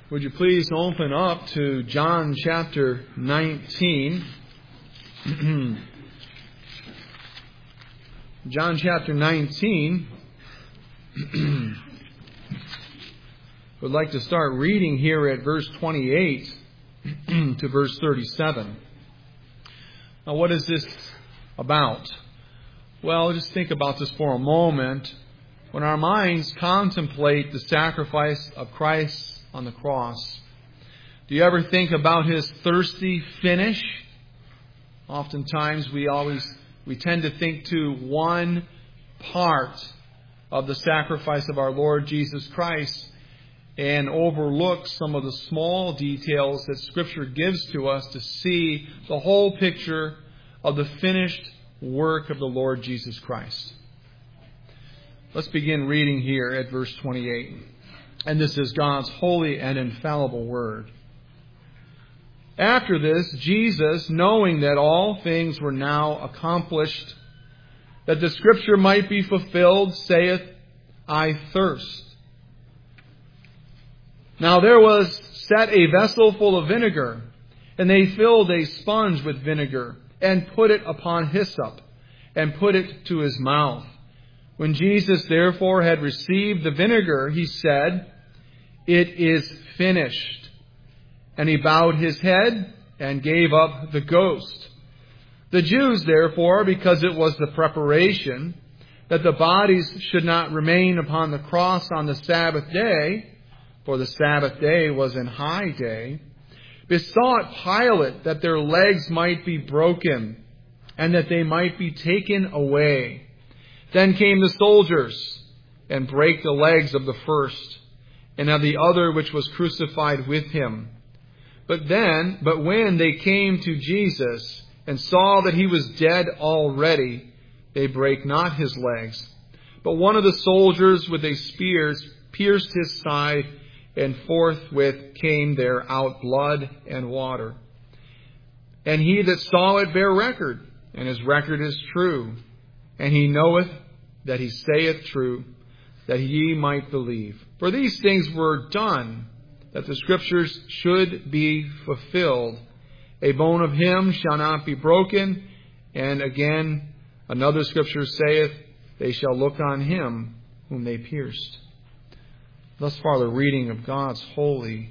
Would you please open up to John chapter 19? John chapter 19. Would like to start reading here at verse 28 to verse 37. Now, what is this about? Well, just think about this for a moment. When our minds contemplate the sacrifice of Christ on the cross, do you ever think about His thirsty finish? Oftentimes we tend to think to one part of the sacrifice of our Lord Jesus Christ and overlook some of the small details that Scripture gives to us to see the whole picture of the finished work of the Lord Jesus Christ. Let's begin reading here at verse 28. And this is God's holy and infallible word. After this, Jesus, knowing that all things were now accomplished, that the Scripture might be fulfilled, saith, I thirst. Now there was set a vessel full of vinegar, and they filled a sponge with vinegar, and put it upon hyssop, and put it to his mouth. When Jesus therefore had received the vinegar, he said, It is finished. And he bowed his head and gave up the ghost. The Jews therefore, because it was the preparation that the bodies should not remain upon the cross on the Sabbath day, for the Sabbath day was an high day, besought Pilate that their legs might be broken, and that they might be taken away. Then came the soldiers, and brake the legs of the first, and of the other which was crucified with him. But when they came to Jesus, and saw that he was dead already, they brake not his legs. But one of the soldiers with a spear pierced his side, and forthwith came there out blood and water. And he that saw it bare record, and his record is true. And he knoweth that he saith true, that ye might believe. For these things were done, that the Scriptures should be fulfilled. A bone of him shall not be broken. And again, another Scripture saith, they shall look on him whom they pierced. Thus far the reading of God's holy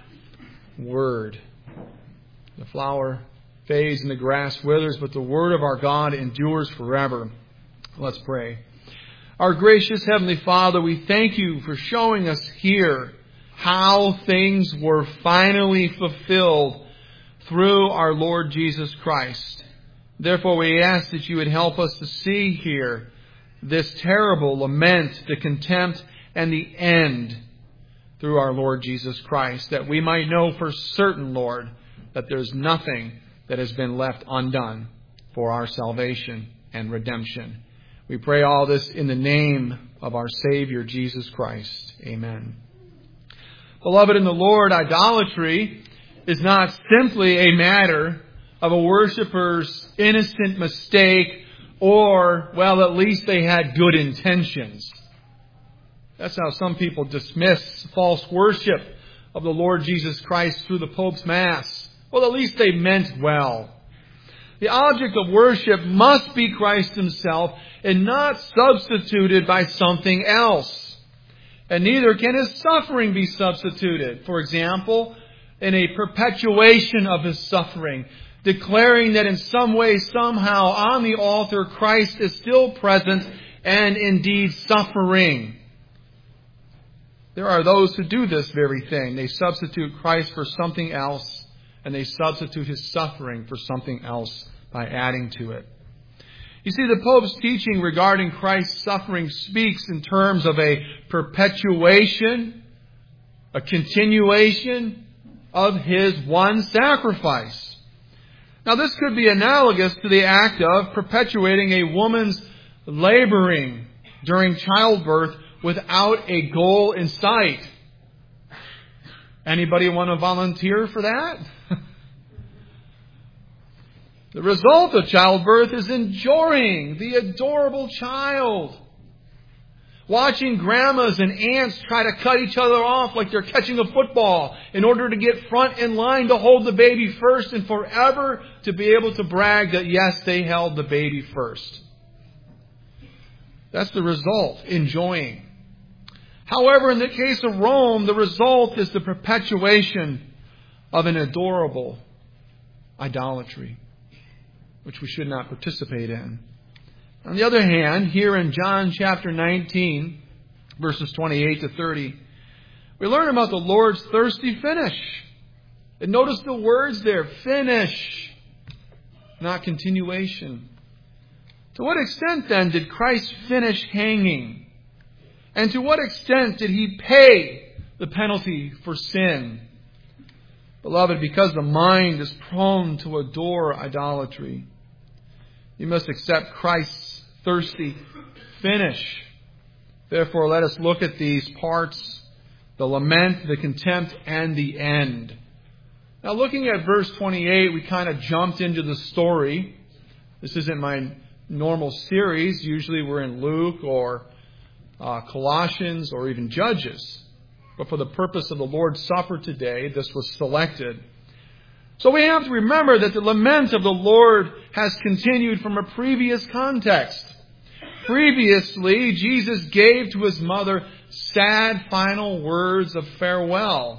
word. The flower fades and the grass withers, but the word of our God endures forever. Let's pray. Our gracious Heavenly Father, we thank you for showing us here how things were finally fulfilled through our Lord Jesus Christ. Therefore, we ask that you would help us to see here this terrible lament, the contempt, and the end through our Lord Jesus Christ, that we might know for certain, Lord, that there's nothing that has been left undone for our salvation and redemption. We pray all this in the name of our Savior, Jesus Christ. Amen. Beloved in the Lord, idolatry is not simply a matter of a worshiper's innocent mistake or, well, at least they had good intentions. That's how some people dismiss false worship of the Lord Jesus Christ through the Pope's Mass. Well, at least they meant well. The object of worship must be Christ Himself and not substituted by something else. And neither can His suffering be substituted. For example, in a perpetuation of His suffering, declaring that in some way, somehow, on the altar, Christ is still present and indeed suffering. There are those who do this very thing. They substitute Christ for something else, and they substitute His suffering for something else by adding to it. You see, the Pope's teaching regarding Christ's suffering speaks in terms of a perpetuation, a continuation of His one sacrifice. Now, this could be analogous to the act of perpetuating a woman's laboring during childbirth without a goal in sight. Anybody want to volunteer for that? The result of childbirth is enduring the adorable child. Watching grandmas and aunts try to cut each other off like they're catching a football in order to get front in line to hold the baby first and forever to be able to brag that, yes, they held the baby first. That's the result, enjoying. However, in the case of Rome, the result is the perpetuation of an adorable idolatry, which we should not participate in. On the other hand, here in John chapter 19, verses 28 to 30, we learn about the Lord's thirsty finish. And notice the words there, finish, not continuation. To what extent then did Christ finish hanging? And to what extent did He pay the penalty for sin? Beloved, because the mind is prone to adore idolatry, you must accept Christ's thirsty finish. Therefore, let us look at these parts, the lament, the contempt, and the end. Now, looking at verse 28, we kind of jumped into the story. This isn't my normal series. Usually we're in Luke or Colossians or even Judges. But for the purpose of the Lord's Supper today, this was selected. So we have to remember that the lament of the Lord has continued from a previous context. Previously, Jesus gave to His mother sad final words of farewell.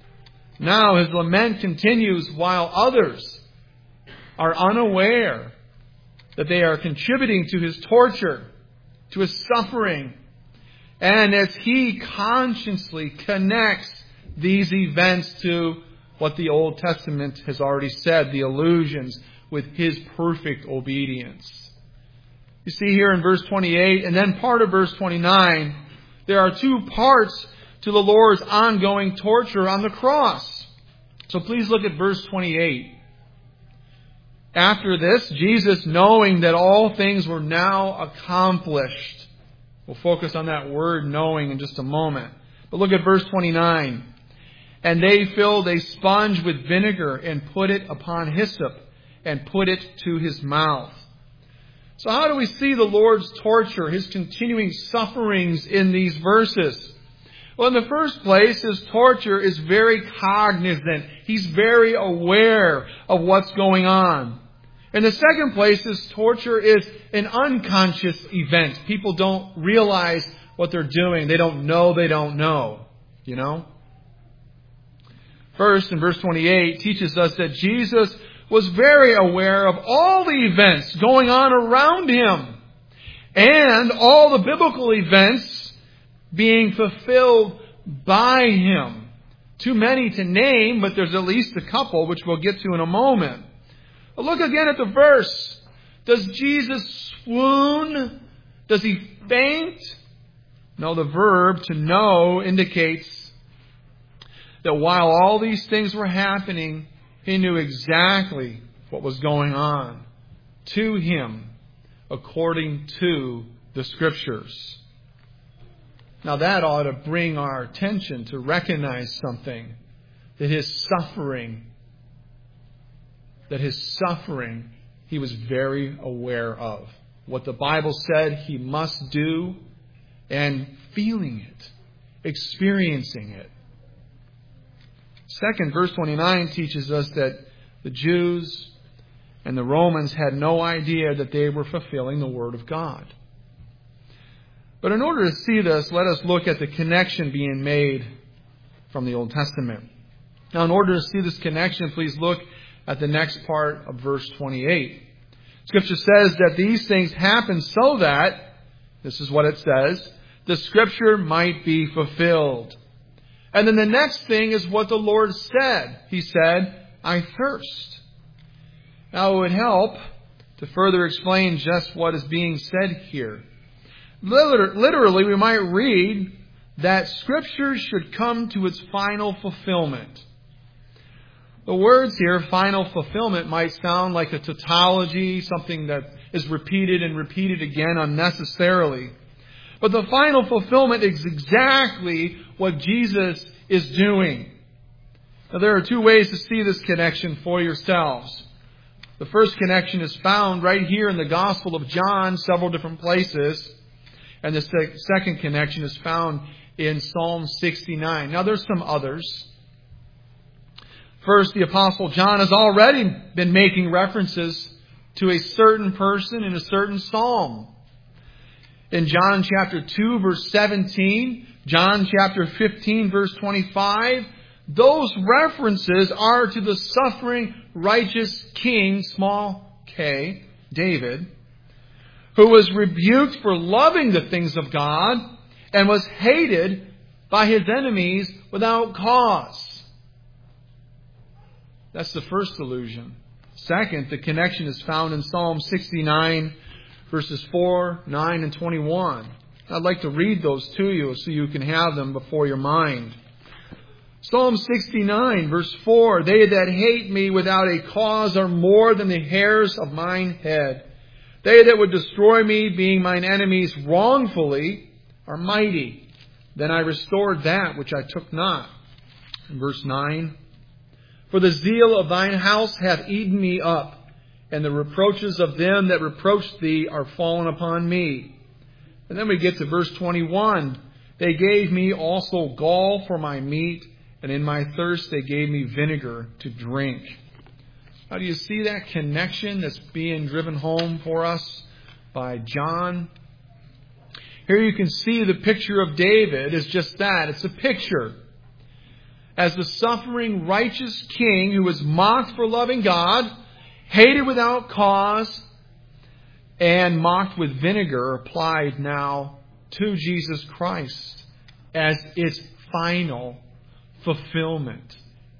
Now His lament continues while others are unaware that they are contributing to His torture, to His suffering. And as He consciously connects these events to what the Old Testament has already said, the allusions with His perfect obedience. You see here in verse 28 and then part of verse 29, there are two parts to the Lord's ongoing torture on the cross. So please look at verse 28. After this, Jesus, knowing that all things were now accomplished. We'll focus on that word knowing in just a moment. But look at verse 29. And they filled a sponge with vinegar and put it upon hyssop and put it to His mouth. So how do we see the Lord's torture, His continuing sufferings in these verses? Well, in the first place, His torture is very cognizant. He's very aware of what's going on. In the second place, His torture is an unconscious event. People don't realize what they're doing. They don't know. You know? First, in verse 28, teaches us that Jesus was very aware of all the events going on around Him and all the biblical events being fulfilled by Him. Too many to name, but there's at least a couple, which we'll get to in a moment. But look again at the verse. Does Jesus swoon? Does He faint? No, the verb to know indicates that while all these things were happening, He knew exactly what was going on to Him according to the Scriptures. Now that ought to bring our attention to recognize something, that His suffering He was very aware of. What the Bible said He must do, and feeling it, experiencing it. Second, verse 29 teaches us that the Jews and the Romans had no idea that they were fulfilling the Word of God. But in order to see this, let us look at the connection being made from the Old Testament. Now, in order to see this connection, please look at the next part of verse 28. Scripture says that these things happen so that, this is what it says, the Scripture might be fulfilled. And then the next thing is what the Lord said. He said, I thirst. Now it would help to further explain just what is being said here. Literally, we might read that Scripture should come to its final fulfillment. The words here, final fulfillment, might sound like a tautology, something that is repeated and repeated again unnecessarily. But the final fulfillment is exactly what Jesus is doing. Now, there are two ways to see this connection for yourselves. The first connection is found right here in the Gospel of John, several different places. And the second connection is found in Psalm 69. Now there's some others. First, the Apostle John has already been making references to a certain person in a certain psalm. In John chapter 2, verse 17, John chapter 15, verse 25, those references are to the suffering, righteous king, small k, David, who was rebuked for loving the things of God and was hated by his enemies without cause. That's the first allusion. Second, the connection is found in Psalm 69, verses 4, 9, and 21. I'd like to read those to you so you can have them before your mind. Psalm 69, verse 4, they that hate me without a cause are more than the hairs of mine head. They that would destroy me, being mine enemies wrongfully, are mighty. Then I restored that which I took not. In verse 9, for the zeal of thine house hath eaten me up, and the reproaches of them that reproached thee are fallen upon me. And then we get to verse 21. They gave me also gall for my meat, and in my thirst they gave me vinegar to drink. Now, do you see that connection that's being driven home for us by John? Here you can see the picture of David is just that. It's a picture. As the suffering, righteous king who was mocked for loving God, hated without cause, and mocked with vinegar applied now to Jesus Christ as its final fulfillment.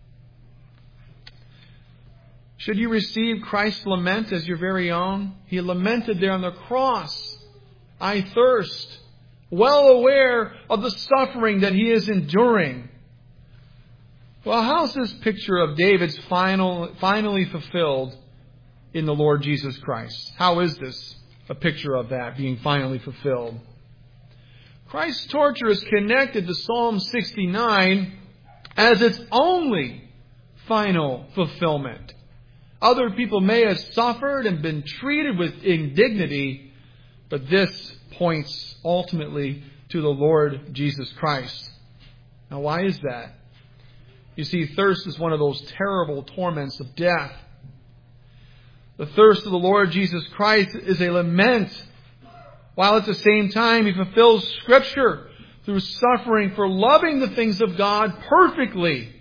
Should you receive Christ's lament as your very own? He lamented there on the cross, I thirst, well aware of the suffering that he is enduring. Well, how's this picture of David's finally fulfilled in the Lord Jesus Christ? How is this a picture of that being finally fulfilled? Christ's torture is connected to Psalm 69 as its only final fulfillment. Other people may have suffered and been treated with indignity, but this points ultimately to the Lord Jesus Christ. Now, why is that? You see, thirst is one of those terrible torments of death. The thirst of the Lord Jesus Christ is a lament, while at the same time He fulfills Scripture through suffering for loving the things of God perfectly,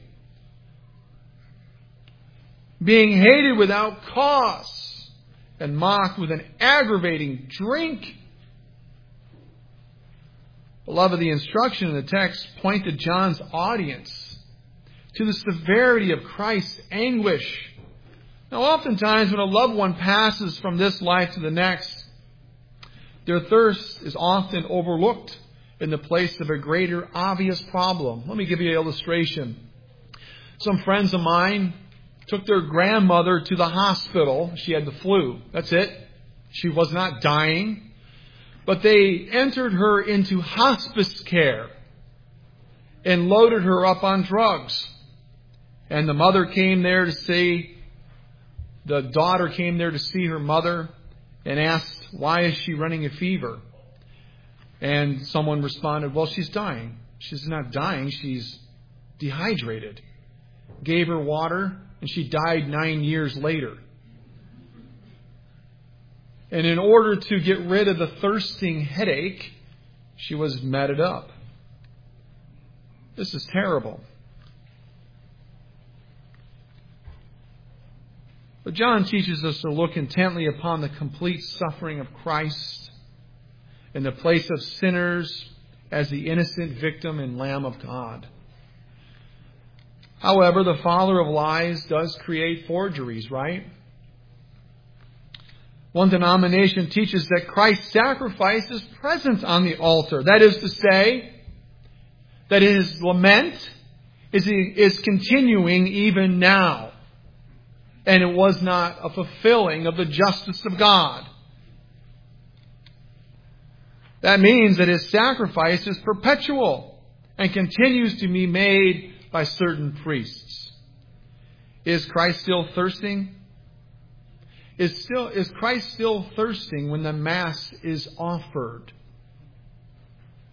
being hated without cause, and mocked with an aggravating drink. Beloved, the instruction in the text pointed John's audience to the severity of Christ's anguish. Now, oftentimes when a loved one passes from this life to the next, their thirst is often overlooked in the place of a greater obvious problem. Let me give you an illustration. Some friends of mine took their grandmother to the hospital. She had the flu. That's it. She was not dying. But they entered her into hospice care and loaded her up on drugs. And the mother came there to see, the daughter came there to see her mother and asked, why is she running a fever? And someone responded, well, she's dying. She's not dying, she's dehydrated. Gave her water, and she died 9 years later. And in order to get rid of the thirsting headache, she was meted up. This is terrible. But John teaches us to look intently upon the complete suffering of Christ in the place of sinners as the innocent victim and Lamb of God. However, the father of lies does create forgeries, right? One denomination teaches that Christ's sacrifice is present on the altar. That is to say, that His lament is continuing even now. And it was not a fulfilling of the justice of God. That means that His sacrifice is perpetual and continues to be made by certain priests. Is Christ still thirsting? Is Christ still thirsting when the Mass is offered?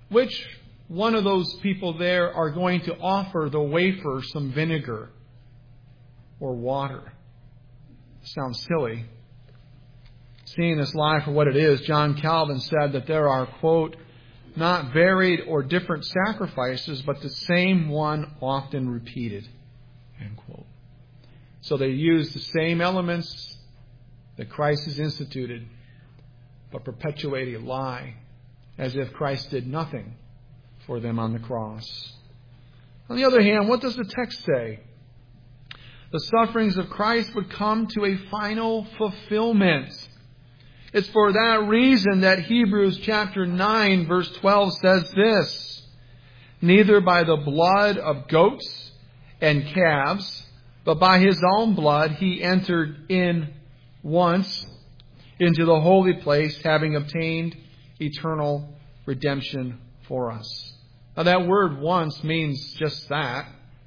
which one of those people there are going to offer the wafer some vinegar or water? Sounds silly. Seeing this life for what it is, John Calvin said that there are, quote, not varied or different sacrifices, but the same one often repeated, end quote. So they use the same elements that Christ has instituted, but perpetuate a lie as if Christ did nothing for them on the cross. On the other hand, what does the text say? The sufferings of Christ would come to a final fulfillment. It's for that reason that Hebrews chapter 9 verse 12 says this: neither by the blood of goats and calves, but by His own blood He entered in once into the holy place, having obtained eternal redemption for us. Now that word once means just that.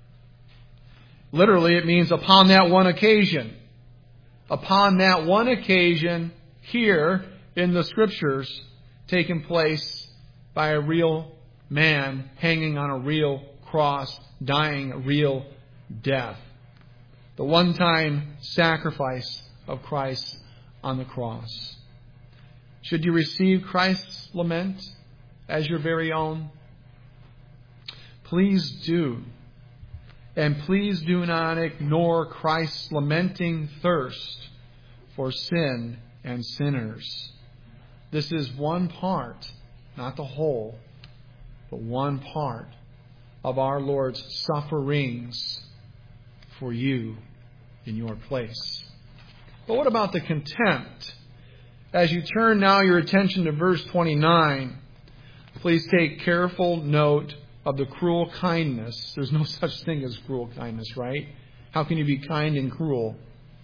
Literally it means upon that one occasion. Upon that one occasion here in the Scriptures, taking place by a real man hanging on a real cross, dying a real death. The one-time sacrifice of Christ on the cross. Should you receive Christ's lament as your very own? Please do. And please do not ignore Christ's lamenting thirst for sin and sinners. This is one part, not the whole, but one part of our Lord's sufferings for you in your place. But what about the contempt? As you turn now your attention to verse 29, please take careful note of the cruel kindness. There's no such thing as cruel kindness, right? How can you be kind and cruel?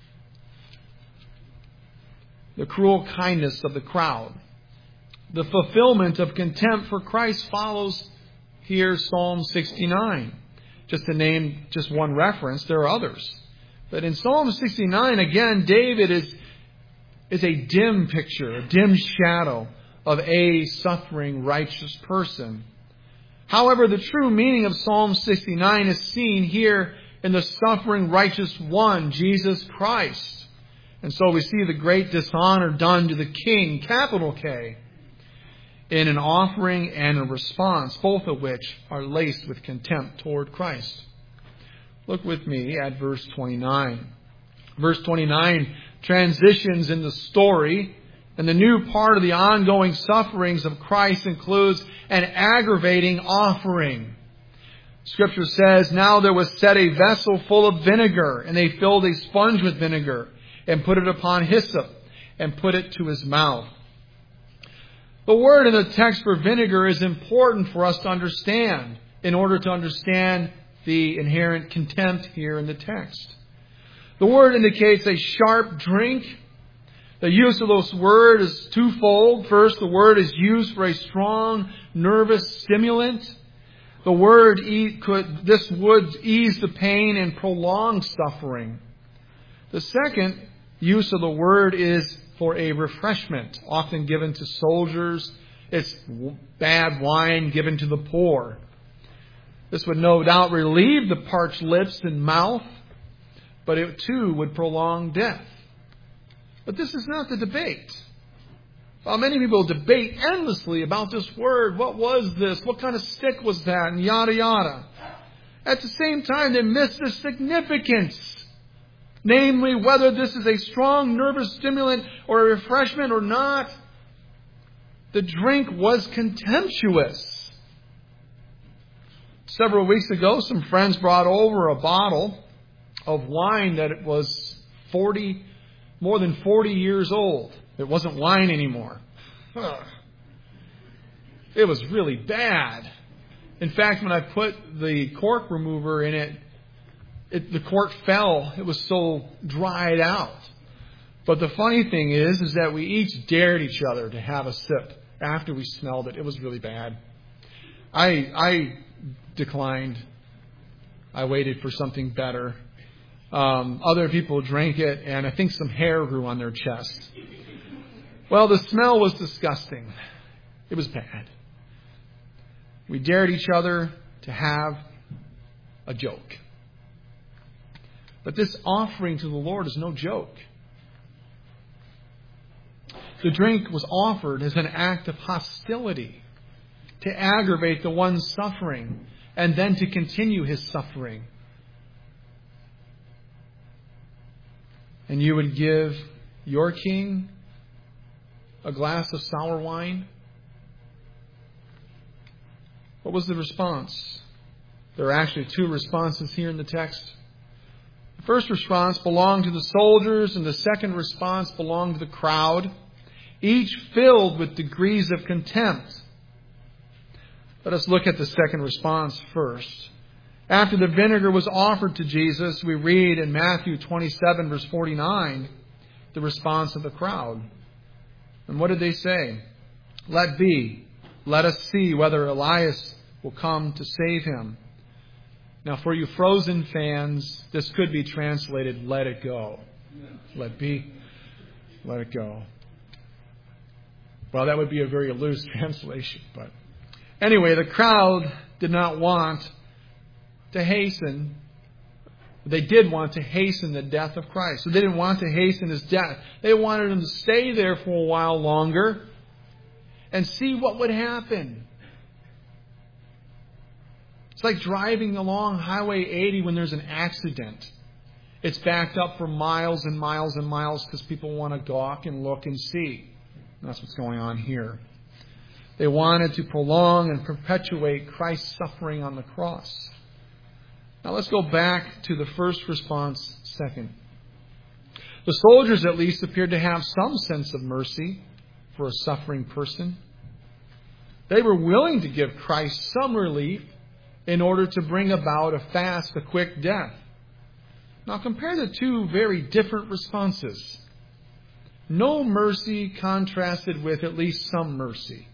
The cruel kindness of the crowd. The fulfillment of contempt for Christ follows here Psalm 69. Just to name just one reference, there are others. But in Psalm 69, again, David is a dim picture, a dim shadow of a suffering righteous person. However, the true meaning of Psalm 69 is seen here in the suffering righteous one, Jesus Christ. And so we see the great dishonor done to the King, capital K, in an offering and a response, both of which are laced with contempt toward Christ. Look with me at verse 29. Verse 29 transitions in the story, and the new part of the ongoing sufferings of Christ includes an aggravating offering. Scripture says, now there was set a vessel full of vinegar, and they filled a sponge with vinegar, and put it upon hyssop, and put it to his mouth. The word in the text for vinegar is important for us to understand in order to understand the inherent contempt here in the text. The word indicates a sharp drink. The use of this word is twofold. First, the word is used for a strong nervous stimulant. This would ease the pain and prolong suffering. The second use of the word is for a refreshment, often given to soldiers. It's bad wine given to the poor. This would no doubt relieve the parched lips and mouth, but it too would prolong death. But this is not the debate. While many people debate endlessly about this word, what was this? What kind of stick was that? And yada yada. At the same time, they miss the significance. Namely, whether this is a strong nervous stimulant or a refreshment or not, the drink was contemptuous. Several weeks ago, some friends brought over a bottle of wine that was more than 40 years old. It wasn't wine anymore. It was really bad. In fact, when I put the cork remover in it, the cork fell. It was so dried out. But the funny thing is that we each dared each other to have a sip after we smelled it. It was really bad. I declined. I waited for something better. Other people drank it, and I think some hair grew on their chest. Well, the smell was disgusting. It was bad. We dared each other to have a joke. But this offering to the Lord is no joke. The drink was offered as an act of hostility to aggravate the one suffering and then to continue his suffering. And you would give your king a glass of sour wine? What was the response? There are actually two responses here in the text. The first response belonged to the soldiers, and the second response belonged to the crowd, each filled with degrees of contempt. Let us look at the second response first. After the vinegar was offered to Jesus, we read in Matthew 27, verse 49, the response of the crowd. And what did they say? Let be. Let us see whether Elias will come to save him. Now, for you Frozen fans, this could be translated, let it go. Let be. Let it go. Well, that would be a very loose translation. But anyway, the crowd did not want to hasten. They did want to hasten the death of Christ. So they didn't want to hasten his death. They wanted him to stay there for a while longer and see what would happen. It's like driving along Highway 80 when there's an accident. It's backed up for miles and miles and miles because people want to gawk and look and see. And that's what's going on here. They wanted to prolong and perpetuate Christ's suffering on the cross. Now let's go back to the first response second. The soldiers at least appeared to have some sense of mercy for a suffering person. They were willing to give Christ some relief in order to bring about a fast, a quick death. Now compare the two very different responses. No mercy contrasted with at least some mercy.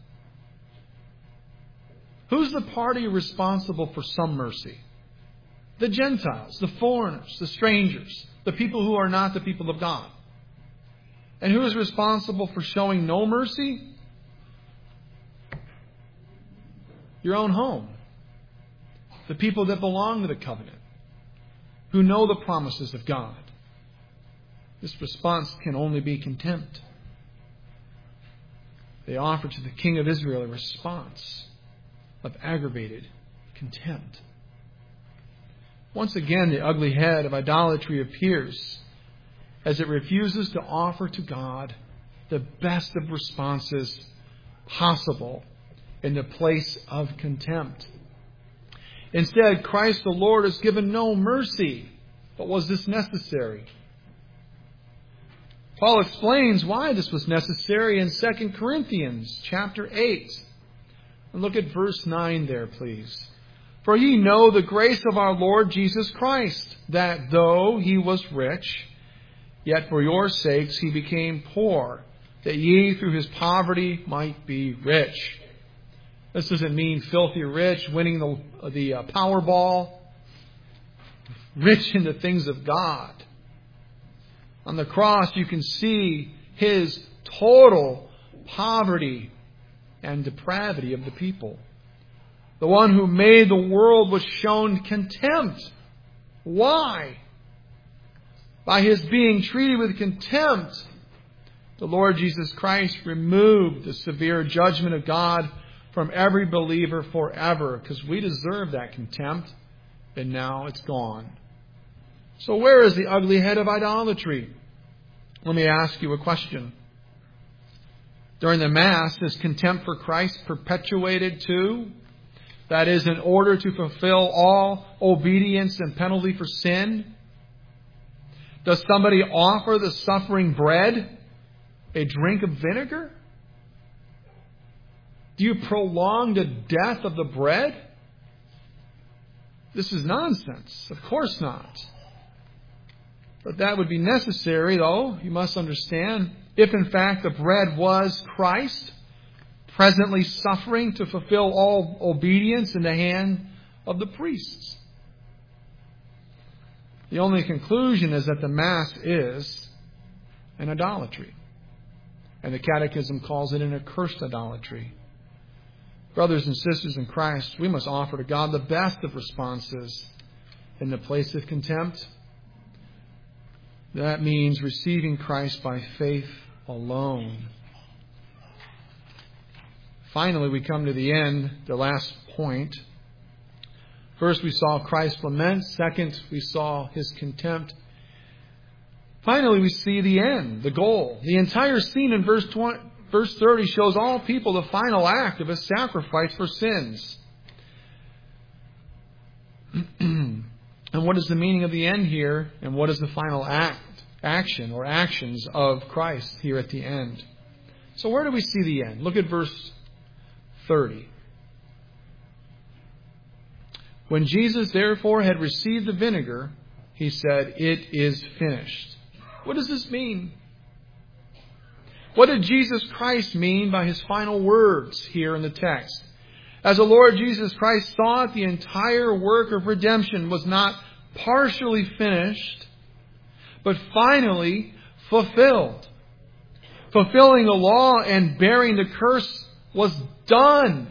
Who's the party responsible for some mercy? The Gentiles, the foreigners, the strangers, the people who are not the people of God. And who is responsible for showing no mercy? Your own home. The people that belong to the covenant, who know the promises of God. This response can only be contempt. They offer to the King of Israel a response of aggravated contempt. Once again, the ugly head of idolatry appears as it refuses to offer to God the best of responses possible in the place of contempt. Instead, Christ the Lord is given no mercy. But was this necessary? Paul explains why this was necessary in 2 Corinthians chapter 8. And look at verse 9 there, please. For ye know the grace of our Lord Jesus Christ, that though he was rich, yet for your sakes he became poor, that ye through his poverty might be rich. This doesn't mean filthy rich, winning the Powerball. Rich in the things of God. On the cross you can see his total poverty and depravity of the people. The one who made the world was shown contempt. Why? By his being treated with contempt, the Lord Jesus Christ removed the severe judgment of God from every believer forever, because we deserve that contempt, and now it's gone. So where is the ugly head of idolatry? Let me ask you a question. During the Mass, is contempt for Christ perpetuated too? That is, in order to fulfill all obedience and penalty for sin? Does somebody offer the suffering bread a drink of vinegar? Do you prolong the death of the bread? This is nonsense. Of course not. But that would be necessary, though, you must understand, if in fact the bread was Christ, presently suffering to fulfill all obedience in the hand of the priests. The only conclusion is that the Mass is an idolatry. And the Catechism calls it an accursed idolatry. Brothers and sisters in Christ, we must offer to God the best of responses in the place of contempt. That means receiving Christ by faith alone. Finally, we come to the end, the last point. First, we saw Christ's lament. Second, we saw His contempt. Finally, we see the end, the goal. The entire scene in verse 30 shows all people the final act of a sacrifice for sins. And what is the meaning of the end here? And what is the final action or actions of Christ here at the end? So where do we see the end? Look at verse 30. When Jesus therefore had received the vinegar, He said, "It is finished." What does this mean? What did Jesus Christ mean by His final words here in the text? As the Lord Jesus Christ saw it, the entire work of redemption was not partially finished, but finally fulfilled. Fulfilling the law and bearing the curse was done.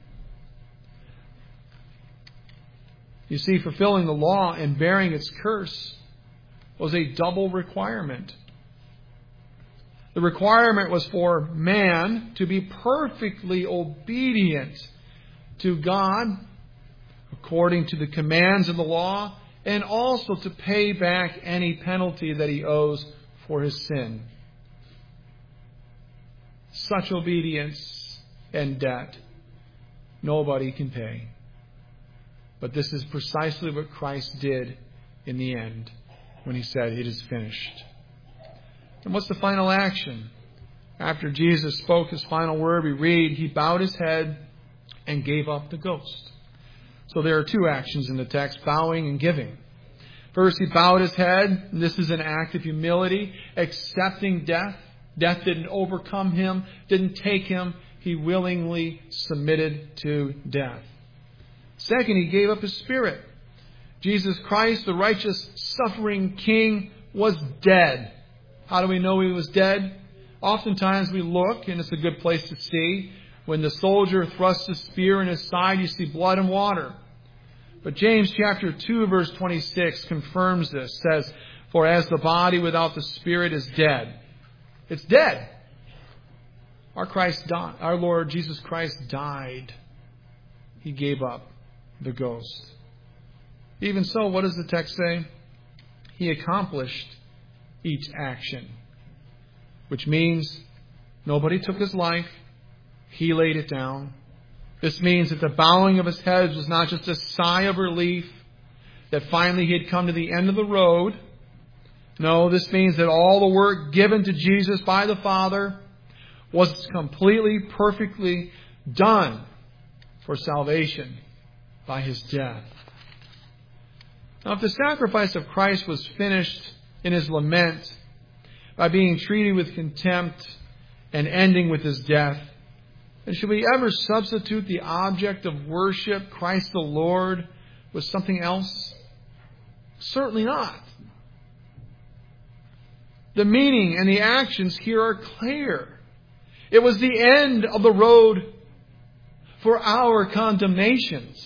You see, fulfilling the law and bearing its curse was a double requirement. The requirement was for man to be perfectly obedient to God according to the commands of the law, and also to pay back any penalty that he owes for his sin. Such obedience and debt nobody can pay. But this is precisely what Christ did in the end when He said, "It is finished." And what's the final action? After Jesus spoke His final word, we read, He bowed His head and gave up the ghost. So there are two actions in the text, bowing and giving. First, He bowed His head, and this is an act of humility, accepting death. Death didn't overcome Him, didn't take Him. He willingly submitted to death. Second, He gave up His spirit. Jesus Christ, the righteous, suffering King, was dead. How do we know He was dead? Oftentimes we look, and it's a good place to see. When the soldier thrusts the spear in his side, you see blood and water. But James chapter 2, verse 26 confirms this. Says, "For as the body without the spirit is dead." It's dead. Our Lord Jesus Christ died. He gave up the ghost. Even so, what does the text say? He accomplished each action. Which means nobody took His life. He laid it down. This means that the bowing of His head was not just a sigh of relief, that finally He had come to the end of the road. No, this means that all the work given to Jesus by the Father was completely, perfectly done for salvation by His death. Now, if the sacrifice of Christ was finished in His lament by being treated with contempt and ending with His death, then should we ever substitute the object of worship, Christ the Lord, with something else? Certainly not. The meaning and the actions here are clear. It was the end of the road for our condemnations,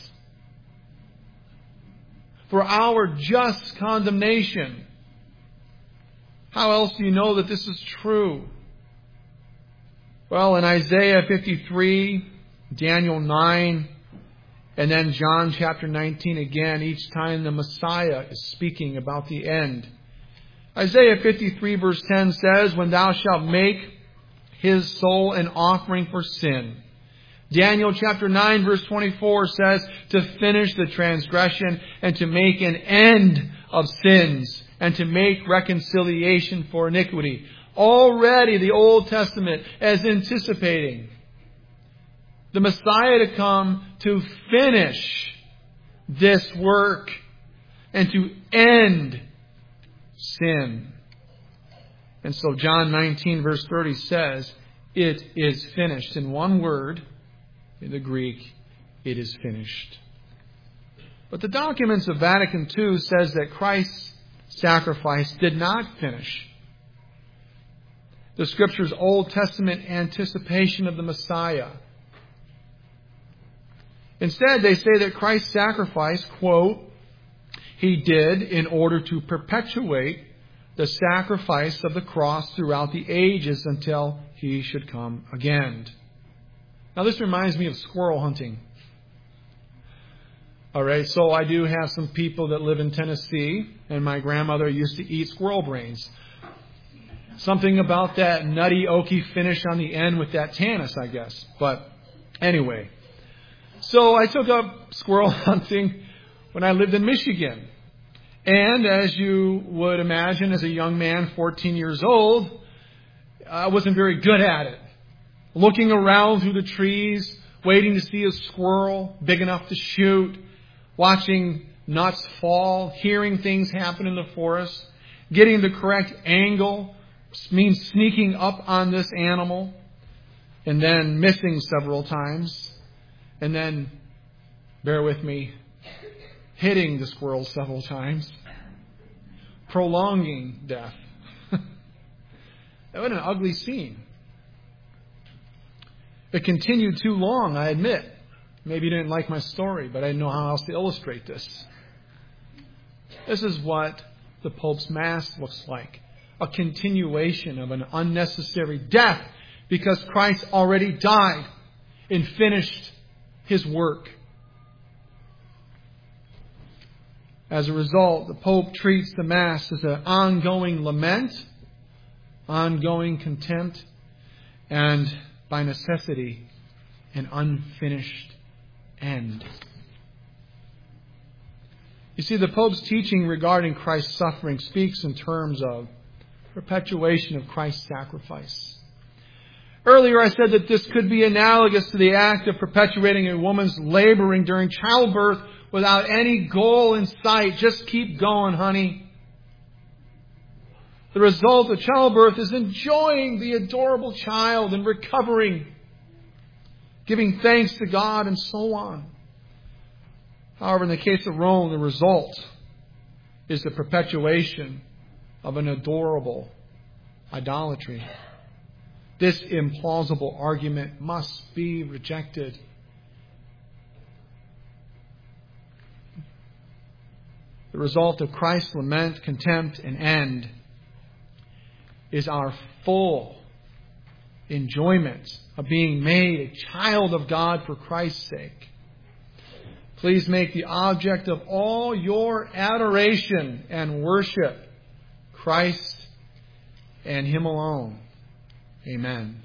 for our just condemnation. How else do you know that this is true? Well, in Isaiah 53, Daniel 9, and then John chapter 19 again, each time the Messiah is speaking about the end. Isaiah 53 verse 10 says, "When thou shalt make his soul an offering for sin." Daniel chapter 9 verse 24 says, "To finish the transgression and to make an end of sins and to make reconciliation for iniquity." Already the Old Testament is anticipating the Messiah to come to finish this work and to end sin. And so John 19 verse 30 says, "It is finished." In one word, in the Greek, it is finished. But the documents of Vatican II says that Christ's sacrifice did not finish. The Scripture's Old Testament anticipation of the Messiah Instead, they say that Christ's sacrifice, quote, He did in order to perpetuate the sacrifice of the cross throughout the ages until He should come again. Now this reminds me of squirrel hunting. Alright, so I do have some people that live in Tennessee, and my grandmother used to eat squirrel brains. Something about that nutty, oaky finish on the end with that tannus, I guess. But anyway, so I took up squirrel hunting when I lived in Michigan. And as you would imagine, as a young man, 14 years old, I wasn't very good at it. Looking around through the trees, waiting to see a squirrel big enough to shoot, watching nuts fall, hearing things happen in the forest, getting the correct angle, means sneaking up on this animal, and then missing several times, and then, bear with me, hitting the squirrel several times, prolonging death. What an ugly scene. It continued too long, I admit. Maybe you didn't like my story, but I didn't know how else to illustrate this. This is what the Pope's Mass looks like. A continuation of an unnecessary death because Christ already died and finished His work. As a result, the Pope treats the Mass as an ongoing lament, ongoing contempt, and by necessity, an unfinished end. You see, the Pope's teaching regarding Christ's suffering speaks in terms of perpetuation of Christ's sacrifice. Earlier I said that this could be analogous to the act of perpetuating a woman's laboring during childbirth without any goal in sight. Just keep going, honey. The result of childbirth is enjoying the adorable child and recovering, giving thanks to God, and so on. However, in the case of Rome, the result is the perpetuation of an adorable idolatry. This implausible argument must be rejected. The result of Christ's lament, contempt, and end is our full enjoyment of being made a child of God for Christ's sake. Please make the object of all your adoration and worship Christ and Him alone. Amen.